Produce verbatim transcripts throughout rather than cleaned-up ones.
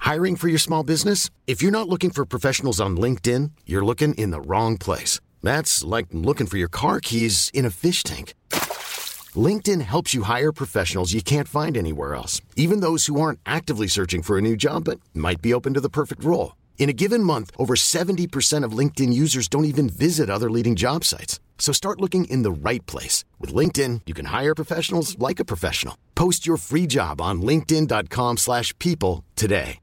Hiring for your small business? If you're not looking for professionals on LinkedIn, you're looking in the wrong place. That's like looking for your car keys in a fish tank. LinkedIn helps you hire professionals you can't find anywhere else, even those who aren't actively searching for a new job but might be open to the perfect role. In a given month, over seventy percent of LinkedIn users don't even visit other leading job sites. So start looking in the right place. With LinkedIn, you can hire professionals like a professional. Post your free job on linkedin dot com slash people today.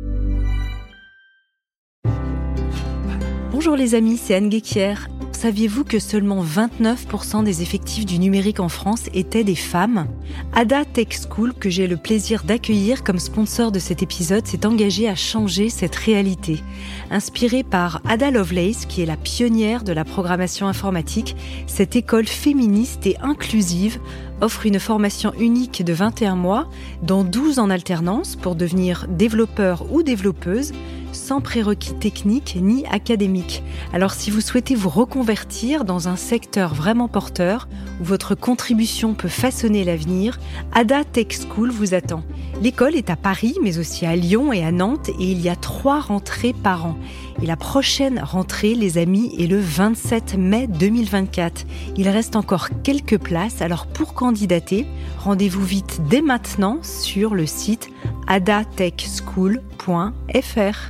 Bonjour les amis, c'est Anne Guéquière. Saviez-vous que seulement vingt-neuf pour cent des effectifs du numérique en France étaient des femmes ? Ada Tech School, que j'ai le plaisir d'accueillir comme sponsor de cet épisode, s'est engagée à changer cette réalité. Inspirée par Ada Lovelace, qui est la pionnière de la programmation informatique, cette école féministe et inclusive offre une formation unique de vingt et un mois, dont douze en alternance pour devenir développeur ou développeuse, sans prérequis techniques ni académiques. Alors si vous souhaitez vous reconvertir dans un secteur vraiment porteur, où votre contribution peut façonner l'avenir, Ada Tech School vous attend. L'école est à Paris, mais aussi à Lyon et à Nantes, et il y a trois rentrées par an. Et la prochaine rentrée, les amis, est le vingt-sept mai deux mille vingt-quatre. Il reste encore quelques places, alors pour candidater, rendez-vous vite dès maintenant sur le site ada tech school point f r.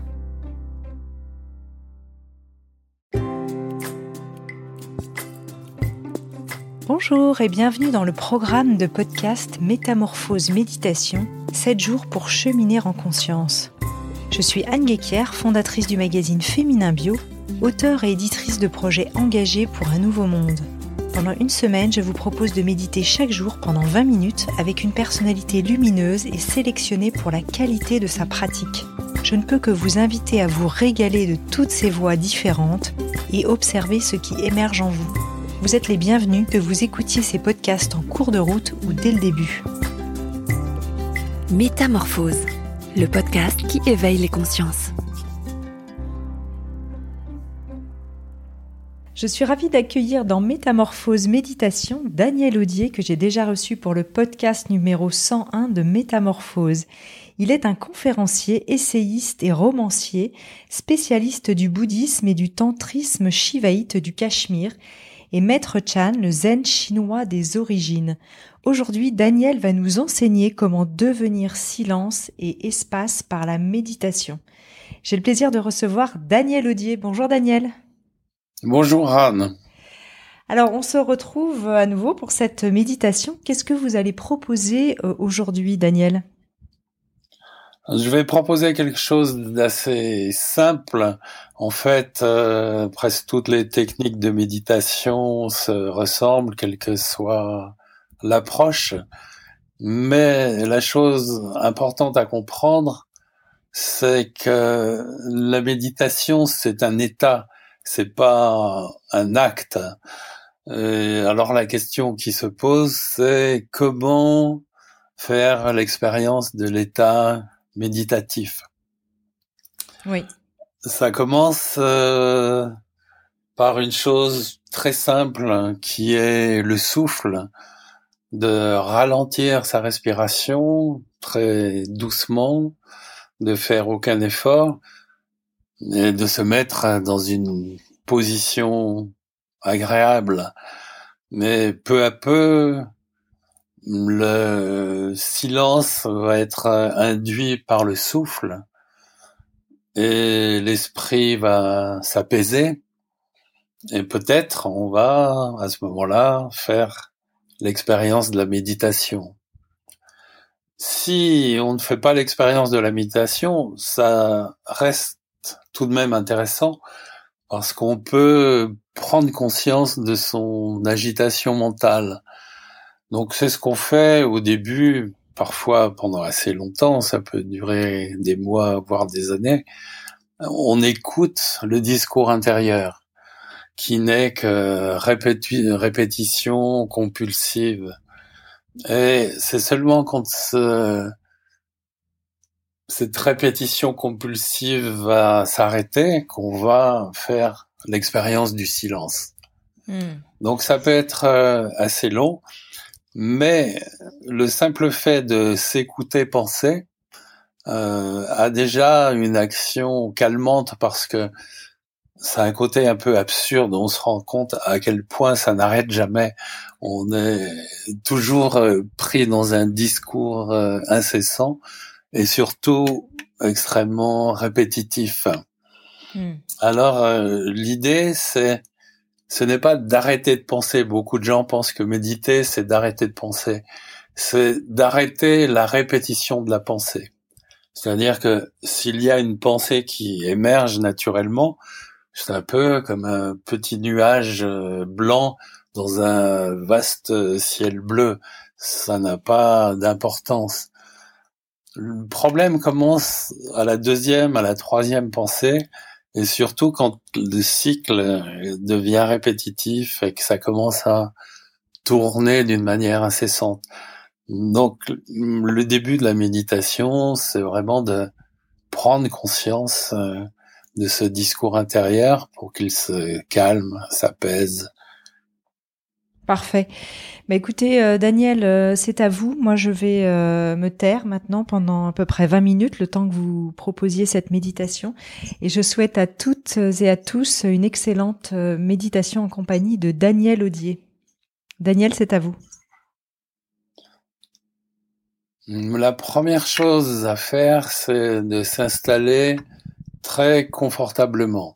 Bonjour et bienvenue dans le programme de podcast Métamorphose Méditation, sept jours pour cheminer en conscience. Je suis Anne Guéquière, fondatrice du magazine Féminin Bio, auteure et éditrice de projets engagés pour un nouveau monde. Pendant une semaine, je vous propose de méditer chaque jour pendant vingt minutes avec une personnalité lumineuse et sélectionnée pour la qualité de sa pratique. Je ne peux que vous inviter à vous régaler de toutes ces voix différentes et observer ce qui émerge en vous. Vous êtes les bienvenus, que vous écoutiez ces podcasts en cours de route ou dès le début. Métamorphose, le podcast qui éveille les consciences. Je suis ravie d'accueillir dans Métamorphose Méditation Daniel Audier, que j'ai déjà reçu pour le podcast numéro cent un de Métamorphose. Il est un conférencier, essayiste et romancier, spécialiste du bouddhisme et du tantrisme shivaïte du Cachemire, et Maître Chan, le zen chinois des origines. Aujourd'hui, Daniel va nous enseigner comment devenir silence et espace par la méditation. J'ai le plaisir de recevoir Daniel Audier. Bonjour Daniel. Bonjour Anne. Alors, on se retrouve à nouveau pour cette méditation. Qu'est-ce que vous allez proposer aujourd'hui, Daniel ? Je vais proposer quelque chose d'assez simple. En fait, euh, presque toutes les techniques de méditation se ressemblent, quelle que soit l'approche. Mais la chose importante à comprendre, c'est que la méditation, c'est un état, c'est pas un acte. Et alors la question qui se pose, c'est comment faire l'expérience de l'état méditatif. Oui. Ça commence euh, par une chose très simple qui est le souffle, de ralentir sa respiration très doucement, de faire aucun effort et de se mettre dans une position agréable. Mais peu à peu, le silence va être induit par le souffle et l'esprit va s'apaiser et peut-être on va à ce moment-là faire l'expérience de la méditation. Si on ne fait pas l'expérience de la méditation, ça reste tout de même intéressant parce qu'on peut prendre conscience de son agitation mentale. Donc c'est ce qu'on fait au début, parfois pendant assez longtemps, ça peut durer des mois, voire des années. On écoute le discours intérieur, qui n'est que répéti- répétition compulsive. Et c'est seulement quand ce, cette répétition compulsive va s'arrêter qu'on va faire l'expérience du silence. Mmh. Donc ça peut être euh, assez long. Mais le simple fait de s'écouter penser euh, a déjà une action calmante parce que ça a un côté un peu absurde. On se rend compte à quel point ça n'arrête jamais. On est toujours pris dans un discours incessant et surtout extrêmement répétitif. Mmh. Alors, euh, l'idée, c'est, ce n'est pas d'arrêter de penser. Beaucoup de gens pensent que méditer, c'est d'arrêter de penser. C'est d'arrêter la répétition de la pensée. C'est-à-dire que s'il y a une pensée qui émerge naturellement, c'est un peu comme un petit nuage blanc dans un vaste ciel bleu. Ça n'a pas d'importance. Le problème commence à la deuxième, à la troisième pensée, et surtout quand le cycle devient répétitif et que ça commence à tourner d'une manière incessante. Donc, le début de la méditation, c'est vraiment de prendre conscience de ce discours intérieur pour qu'il se calme, s'apaise. Parfait. Bah écoutez, euh, Daniel, euh, c'est à vous. Moi, je vais euh, me taire maintenant pendant à peu près vingt minutes, le temps que vous proposiez cette méditation. Et je souhaite à toutes et à tous une excellente euh, méditation en compagnie de Daniel Audier. Daniel, c'est à vous. La première chose à faire, c'est de s'installer très confortablement.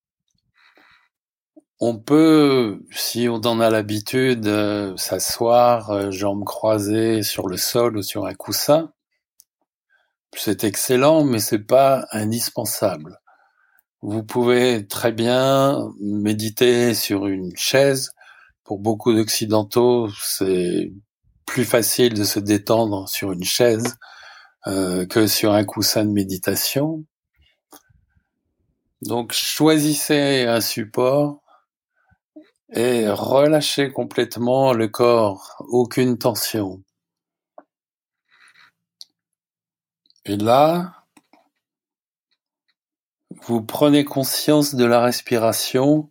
On peut, si on en a l'habitude, euh, s'asseoir, euh, jambes croisées sur le sol ou sur un coussin. C'est excellent, mais c'est pas indispensable. Vous pouvez très bien méditer sur une chaise. Pour beaucoup d'occidentaux, c'est plus facile de se détendre sur une chaise euh, que sur un coussin de méditation. Donc, choisissez un support et relâchez complètement le corps, aucune tension. Et là, vous prenez conscience de la respiration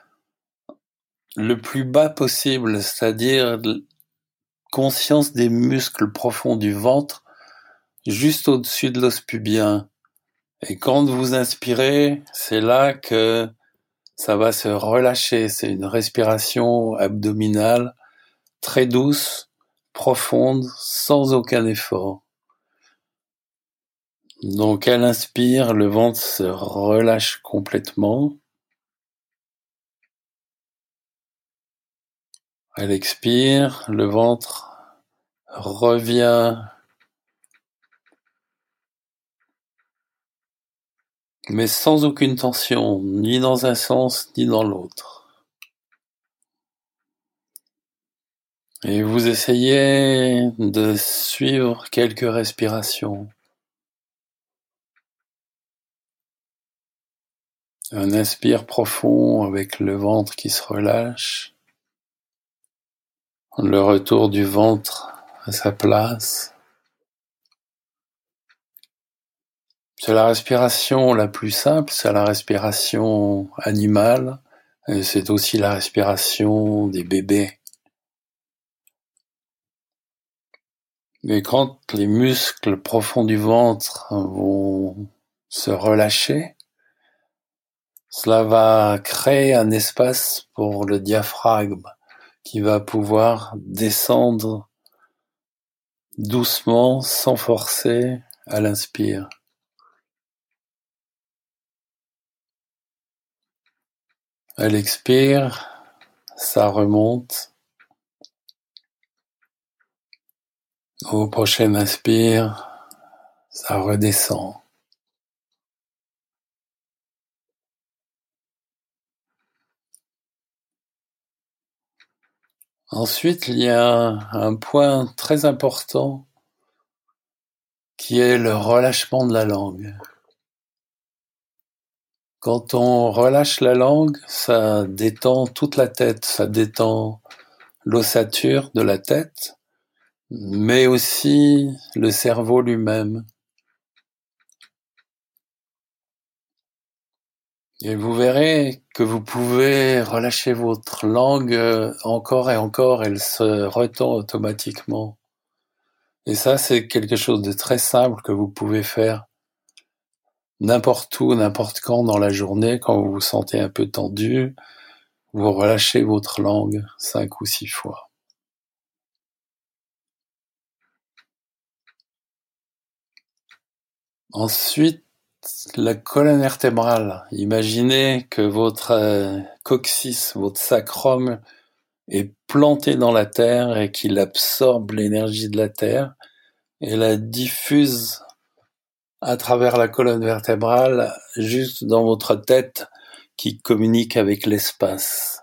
le plus bas possible, c'est-à-dire conscience des muscles profonds du ventre, juste au-dessus de l'os pubien. Et quand vous inspirez, c'est là que ça va se relâcher. C'est une respiration abdominale très douce, profonde, sans aucun effort. Donc, elle inspire, le ventre se relâche complètement. Elle expire, le ventre revient, mais sans aucune tension, ni dans un sens, ni dans l'autre. Et vous essayez de suivre quelques respirations. Un inspire profond avec le ventre qui se relâche. Le retour du ventre à sa place. C'est la respiration la plus simple, c'est la respiration animale, et c'est aussi la respiration des bébés. Mais quand les muscles profonds du ventre vont se relâcher, cela va créer un espace pour le diaphragme qui va pouvoir descendre doucement, sans forcer, à l'inspire. À l'expire, ça remonte. Au prochain inspire, ça redescend. Ensuite, il y a un point très important qui est le relâchement de la langue. Quand on relâche la langue, ça détend toute la tête, ça détend l'ossature de la tête, mais aussi le cerveau lui-même. Et vous verrez que vous pouvez relâcher votre langue encore et encore, elle se retend automatiquement. Et ça, c'est quelque chose de très simple que vous pouvez faire n'importe où, n'importe quand dans la journée, quand vous vous sentez un peu tendu, vous relâchez votre langue cinq ou six fois. Ensuite, la colonne vertébrale. Imaginez que votre euh, coccyx, votre sacrum, est planté dans la terre et qu'il absorbe l'énergie de la terre et la diffuse à travers la colonne vertébrale juste dans votre tête qui communique avec l'espace.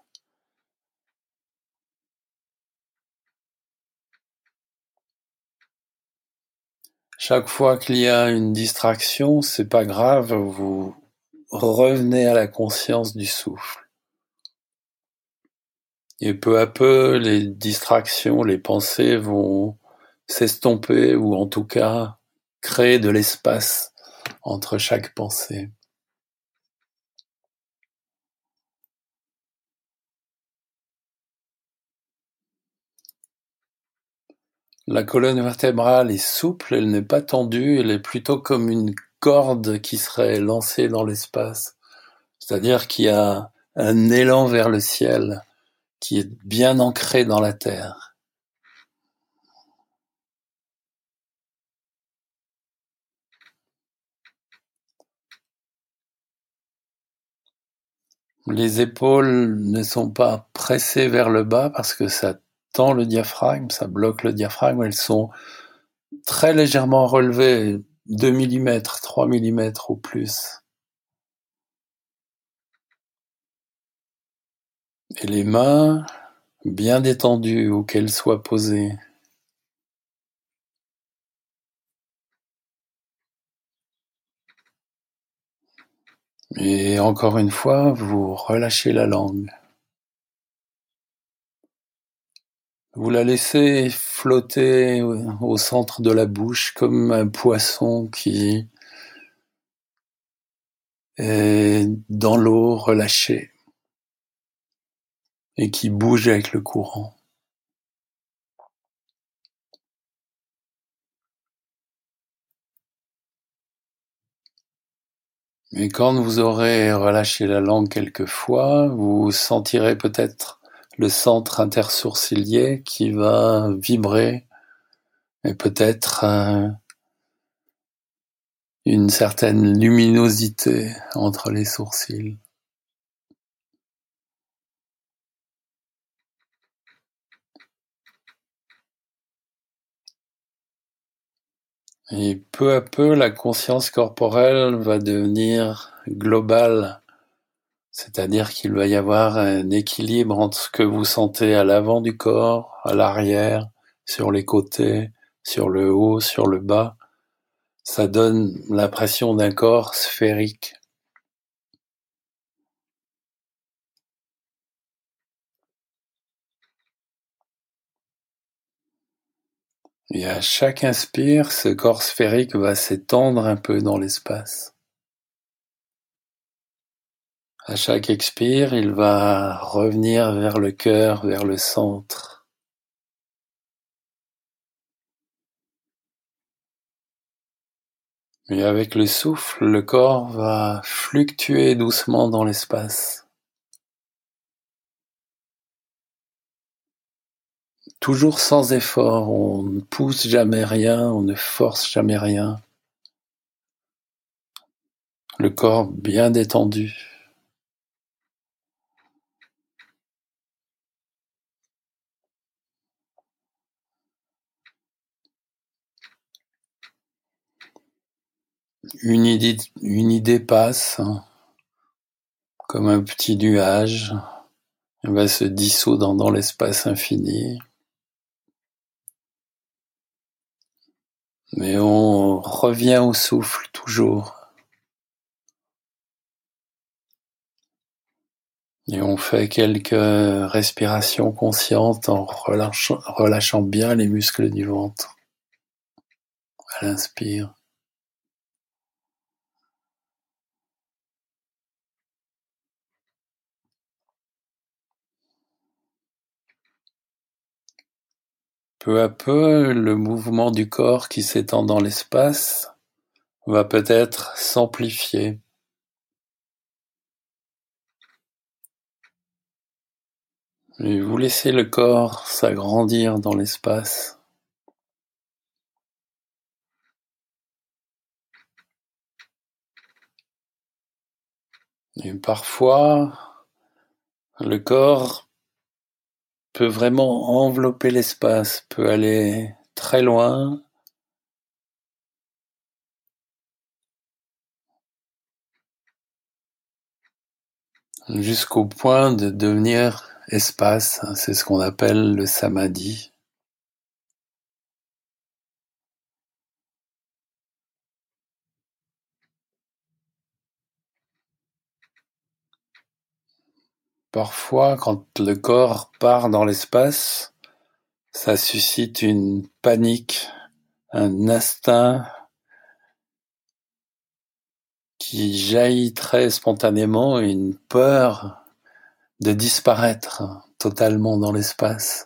Chaque fois qu'il y a une distraction, c'est pas grave, vous revenez à la conscience du souffle. Et peu à peu, les distractions, les pensées vont s'estomper ou en tout cas créer de l'espace entre chaque pensée. La colonne vertébrale est souple, elle n'est pas tendue, elle est plutôt comme une corde qui serait lancée dans l'espace. C'est-à-dire qu'il y a un élan vers le ciel qui est bien ancré dans la terre. Les épaules ne sont pas pressées vers le bas parce que ça tend le diaphragme, ça bloque le diaphragme. Elles sont très légèrement relevées, deux millimètres, trois millimètres ou plus. Et les mains bien détendues où qu'elles soient posées. Et encore une fois, vous relâchez la langue. Vous la laissez flotter au centre de la bouche comme un poisson qui est dans l'eau relâché et qui bouge avec le courant. Mais quand vous aurez relâché la langue quelques fois, vous sentirez peut-être le centre intersourcilier qui va vibrer et peut-être euh, une certaine luminosité entre les sourcils. Et peu à peu, la conscience corporelle va devenir globale, c'est-à-dire qu'il va y avoir un équilibre entre ce que vous sentez à l'avant du corps, à l'arrière, sur les côtés, sur le haut, sur le bas. Ça donne l'impression d'un corps sphérique. Et à chaque inspire, ce corps sphérique va s'étendre un peu dans l'espace. À chaque expire, il va revenir vers le cœur, vers le centre. Et avec le souffle, le corps va fluctuer doucement dans l'espace. Toujours sans effort, on ne pousse jamais rien, on ne force jamais rien. Le corps bien détendu. Une idée, une idée passe, hein, comme un petit nuage. Elle va se dissoudre dans l'espace infini. Mais on revient au souffle toujours. Et on fait quelques respirations conscientes en relâchant, relâchant bien les muscles du ventre. À l'inspire. Peu à peu, le mouvement du corps qui s'étend dans l'espace va peut-être s'amplifier. Et vous laissez le corps s'agrandir dans l'espace. Et parfois, le corps peut vraiment envelopper l'espace, peut aller très loin. Jusqu'au point de devenir espace, c'est ce qu'on appelle le samadhi. Parfois, quand le corps part dans l'espace, ça suscite une panique, un instinct qui jaillit très spontanément, une peur de disparaître totalement dans l'espace.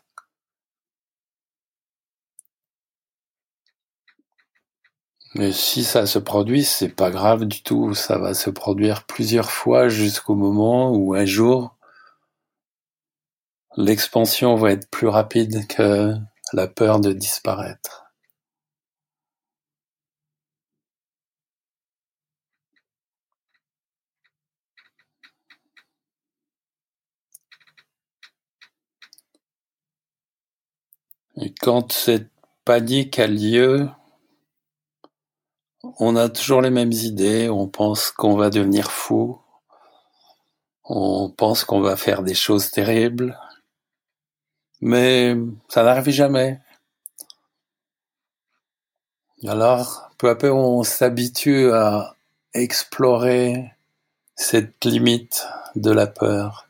Mais si ça se produit, c'est pas grave du tout, ça va se produire plusieurs fois jusqu'au moment où un jour, l'expansion va être plus rapide que la peur de disparaître. Et quand cette panique a lieu, on a toujours les mêmes idées, on pense qu'on va devenir fou, on pense qu'on va faire des choses terribles, mais ça n'arrive jamais. Alors, peu à peu, on s'habitue à explorer cette limite de la peur.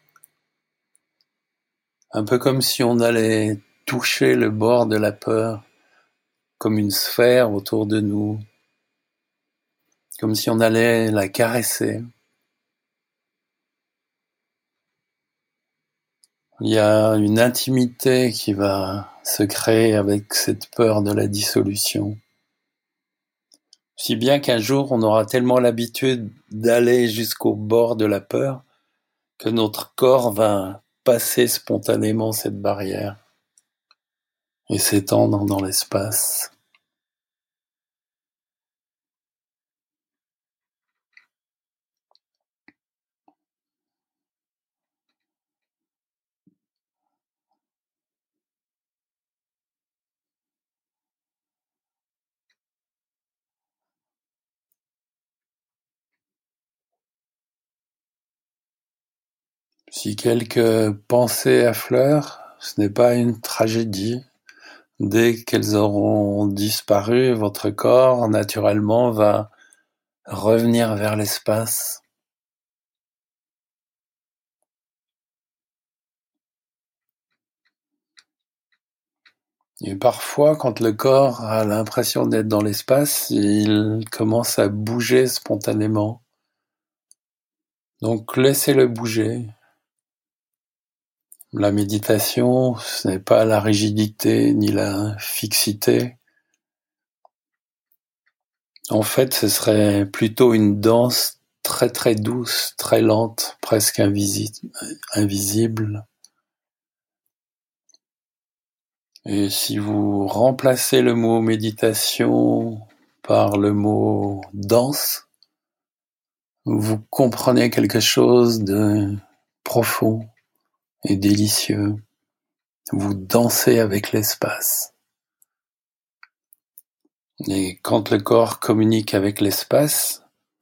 Un peu comme si on allait toucher le bord de la peur, comme une sphère autour de nous, comme si on allait la caresser. Il y a une intimité qui va se créer avec cette peur de la dissolution. Si bien qu'un jour, on aura tellement l'habitude d'aller jusqu'au bord de la peur que notre corps va passer spontanément cette barrière et s'étendre dans l'espace. Si quelques pensées affleurent, ce n'est pas une tragédie. Dès qu'elles auront disparu, votre corps, naturellement, va revenir vers l'espace. Et parfois, quand le corps a l'impression d'être dans l'espace, il commence à bouger spontanément. Donc, laissez-le bouger. La méditation, ce n'est pas la rigidité ni la fixité. En fait, ce serait plutôt une danse très très douce, très lente, presque invisi- invisible. Et si vous remplacez le mot méditation par le mot danse, vous comprenez quelque chose de profond et délicieux. Vous dansez avec l'espace. Et quand le corps communique avec l'espace,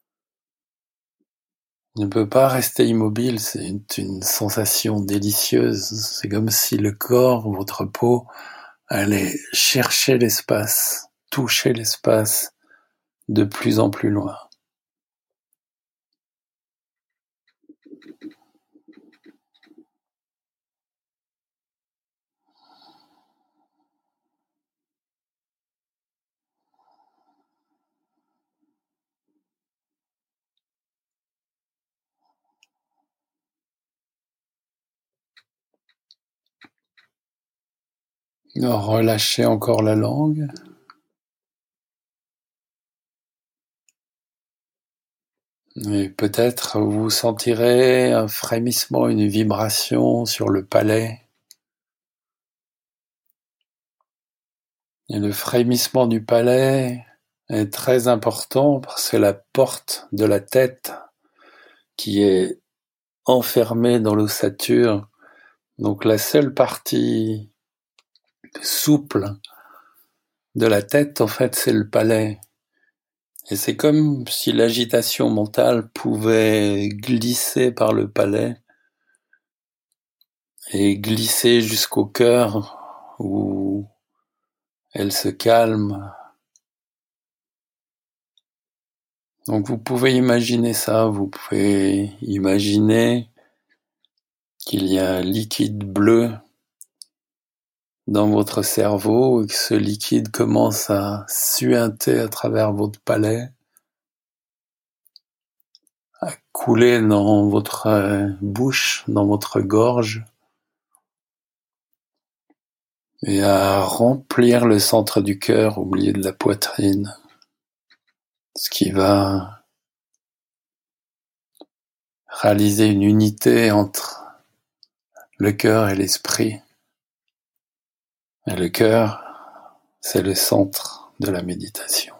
il ne peut pas rester immobile, c'est une, une sensation délicieuse. C'est comme si le corps, votre peau, allait chercher l'espace, toucher l'espace de plus en plus loin. Relâchez encore la langue. Et peut-être vous sentirez un frémissement, une vibration sur le palais. Et le frémissement du palais est très important parce que c'est la porte de la tête qui est enfermée dans l'ossature. Donc la seule partie souple de la tête, en fait, c'est le palais. Et c'est comme si l'agitation mentale pouvait glisser par le palais et glisser jusqu'au cœur où elle se calme. Donc vous pouvez imaginer ça, vous pouvez imaginer qu'il y a un liquide bleu dans votre cerveau et que ce liquide commence à suinter à travers votre palais, à couler dans votre bouche, dans votre gorge, et à remplir le centre du cœur au milieu de la poitrine, ce qui va réaliser une unité entre le cœur et l'esprit. Et le cœur, c'est le centre de la méditation.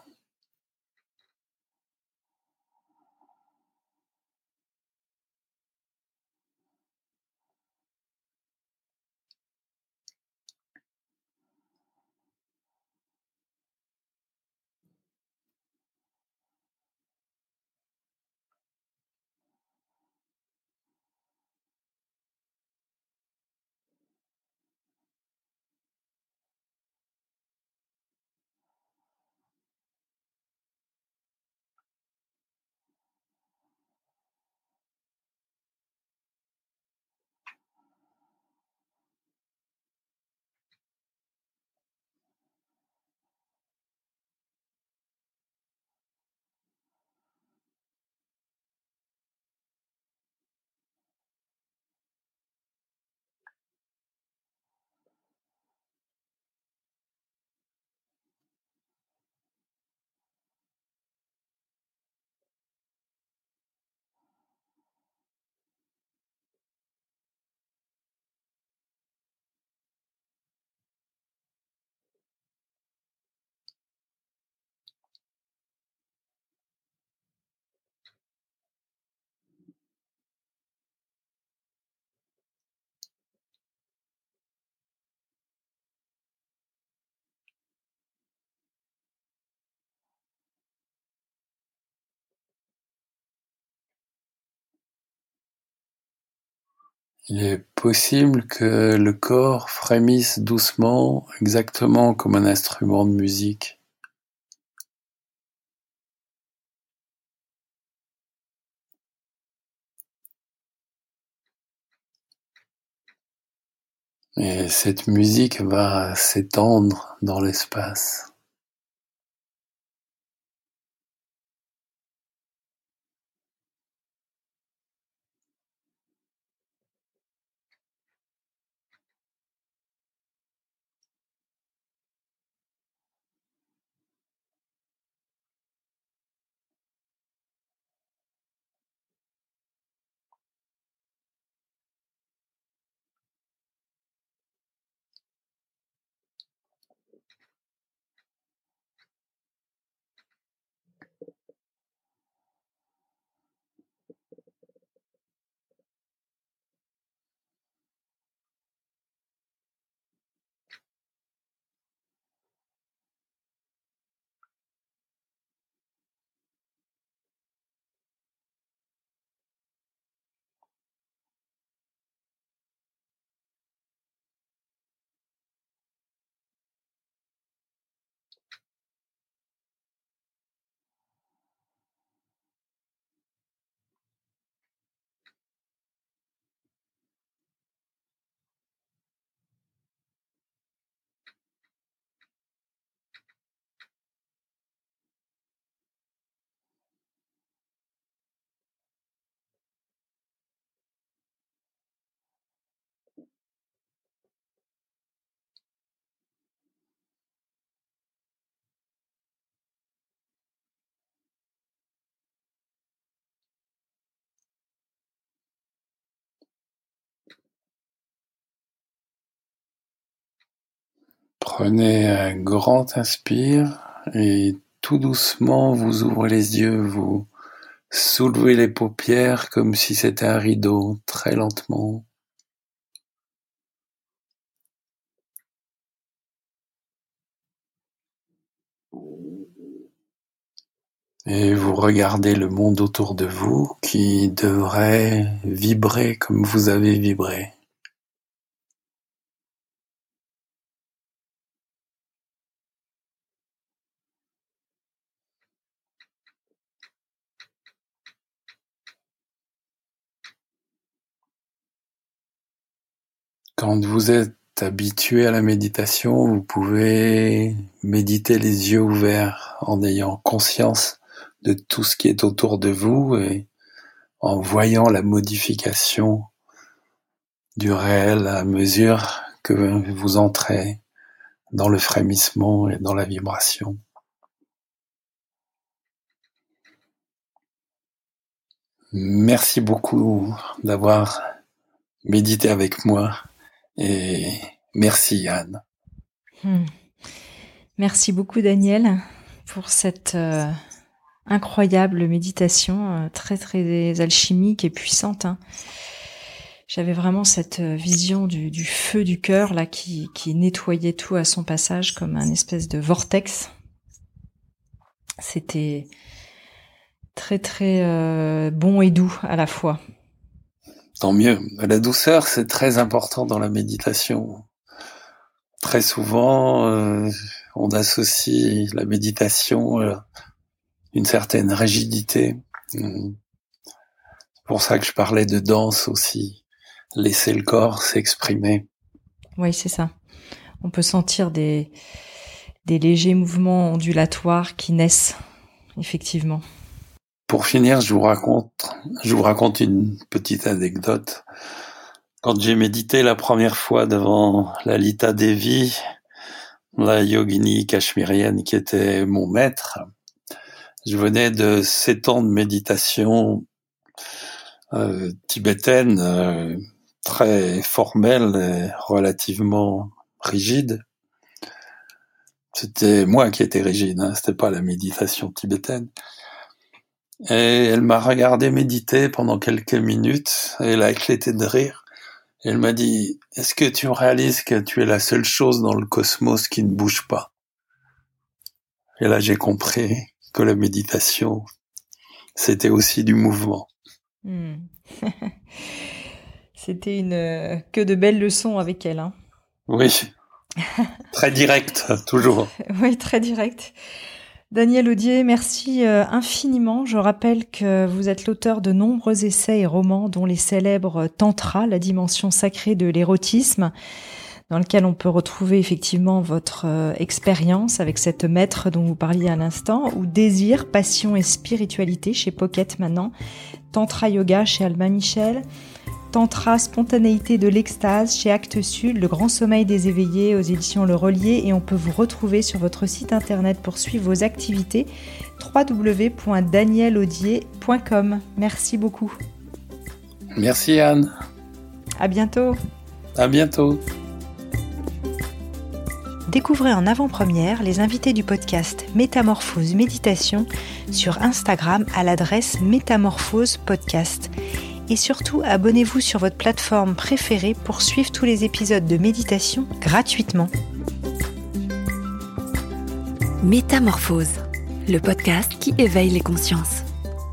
Il est possible que le corps frémisse doucement, exactement comme un instrument de musique. Et cette musique va s'étendre dans l'espace. Prenez un grand inspire et tout doucement vous ouvrez les yeux, vous soulevez les paupières comme si c'était un rideau, très lentement. Et vous regardez le monde autour de vous qui devrait vibrer comme vous avez vibré. Quand vous êtes habitué à la méditation, vous pouvez méditer les yeux ouverts en ayant conscience de tout ce qui est autour de vous et en voyant la modification du réel à mesure que vous entrez dans le frémissement et dans la vibration. Merci beaucoup d'avoir médité avec moi et merci Anne. Hmm. Merci beaucoup Daniel pour cette euh, incroyable méditation, euh, très très alchimique et puissante. Hein. J'avais vraiment cette vision du, du feu du cœur là qui, qui nettoyait tout à son passage comme un espèce de vortex. C'était très très euh, bon et doux à la fois. Tant mieux. La douceur, c'est très important dans la méditation. Très souvent, euh, on associe la méditation à une certaine rigidité. C'est pour ça que je parlais de danse aussi. Laisser le corps s'exprimer. Oui, c'est ça. On peut sentir des, des légers mouvements ondulatoires qui naissent, effectivement. Pour finir, je vous raconte, je vous raconte une petite anecdote. Quand j'ai médité la première fois devant Lalita Devi, la yogini cachemirienne qui était mon maître, je venais de sept ans de méditation euh, tibétaine, euh, très formelle et relativement rigide. C'était moi qui étais rigide, hein, c'était pas la méditation tibétaine. Et elle m'a regardé méditer pendant quelques minutes, et elle a éclaté de rire. Et elle m'a dit, est-ce que tu réalises que tu es la seule chose dans le cosmos qui ne bouge pas? Et là, j'ai compris que la méditation, c'était aussi du mouvement. Mmh. C'était une que de belles leçons avec elle. Hein. Oui, très direct, toujours. Oui, très direct. Daniel Audier, merci infiniment. Je rappelle que vous êtes l'auteur de nombreux essais et romans, dont les célèbres Tantra, la dimension sacrée de l'érotisme, dans lequel on peut retrouver effectivement votre euh, expérience avec cette maître dont vous parliez à l'instant, ou Désir, passion et spiritualité chez Pocket maintenant, Tantra Yoga chez Albin Michel, Tantra spontanéité de l'extase chez Actes Sud, Le grand sommeil des éveillés aux éditions Le Relier, et on peut vous retrouver sur votre site internet pour suivre vos activités w w w point daniel audier point com. Merci beaucoup. Merci Anne. À bientôt. À bientôt. Découvrez en avant-première les invités du podcast Métamorphose Méditation sur Instagram à l'adresse Métamorphose Podcast. Et surtout, abonnez-vous sur votre plateforme préférée pour suivre tous les épisodes de méditation gratuitement. Métamorphose, le podcast qui éveille les consciences.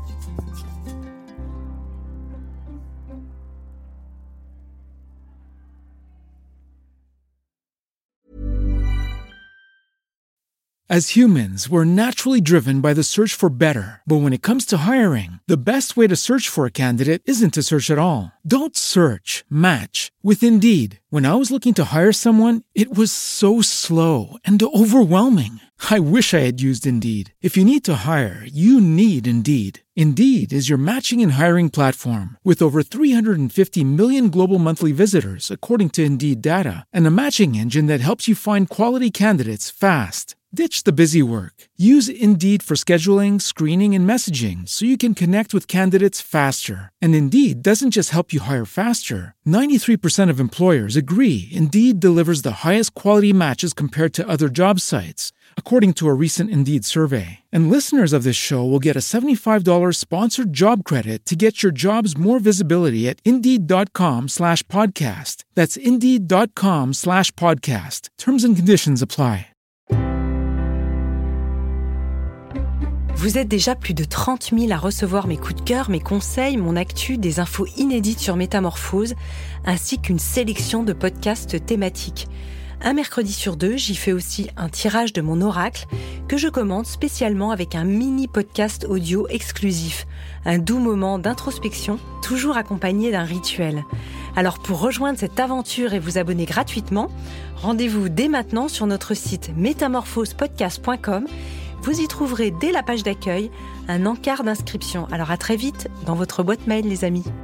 As humans, we're naturally driven by the search for better. But when it comes to hiring, the best way to search for a candidate isn't to search at all. Don't search, match with Indeed. When I was looking to hire someone, it was so slow and overwhelming. I wish I had used Indeed. If you need to hire, you need Indeed. Indeed is your matching and hiring platform with over three hundred fifty million global monthly visitors, according to Indeed data, and a matching engine that helps you find quality candidates fast. Ditch the busy work. Use Indeed for scheduling, screening, and messaging so you can connect with candidates faster. And Indeed doesn't just help you hire faster. ninety-three percent of employers agree Indeed delivers the highest quality matches compared to other job sites, according to a recent Indeed survey. And listeners of this show will get a seventy-five dollars sponsored job credit to get your jobs more visibility at Indeed.com slash podcast. That's Indeed.com slash podcast. Terms and conditions apply. Vous êtes déjà plus de trente mille à recevoir mes coups de cœur, mes conseils, mon actu, des infos inédites sur Métamorphose, ainsi qu'une sélection de podcasts thématiques. Un mercredi sur deux, j'y fais aussi un tirage de mon oracle que je commande spécialement avec un mini podcast audio exclusif. Un doux moment d'introspection, toujours accompagné d'un rituel. Alors pour rejoindre cette aventure et vous abonner gratuitement, rendez-vous dès maintenant sur notre site métamorphose podcast point com. Vous y trouverez dès la page d'accueil un encart d'inscription. Alors à très vite dans votre boîte mail les amis.